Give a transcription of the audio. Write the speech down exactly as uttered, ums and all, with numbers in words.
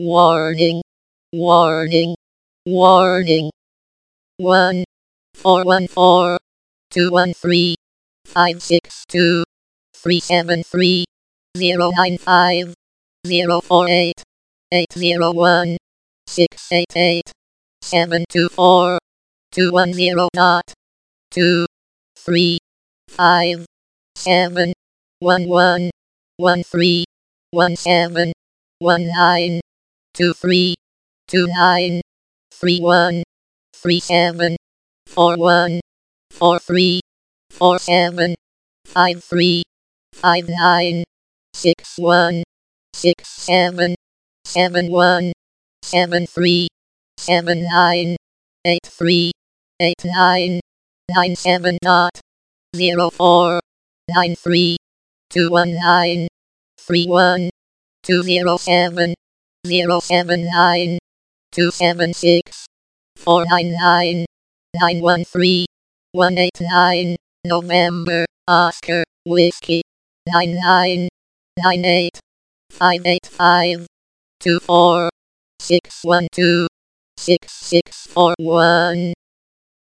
Warning, warning, warning. One, four, one, four, two, one, three, five, six, two, three, seven, three, zero, nine, five, zero, four, eight, eight, zero, one, six, eight, eight, seven, two, four, two, one, zero, dot, two, three, five, seven, one, one, one, three, one, seven, one, nine, two, three, two, nine, three, one, three, seven, four, one, four, three, four, seven, five, three, five, nine, six, one, six, seven, seven, one, seven, three, seven, nine, eight, three, eight, nine, nine, seven, dot, zero, four, nine, three, two, one, nine, three, one, two, zero, seven, zero, seven, nine, two, seven, six, four, nine, nine, nine, one, three, one, eight, nine, November, Oscar, Whiskey, nine, nine, nine, eight, five, eight, five, two, four, six, one, two, six, six, four, one.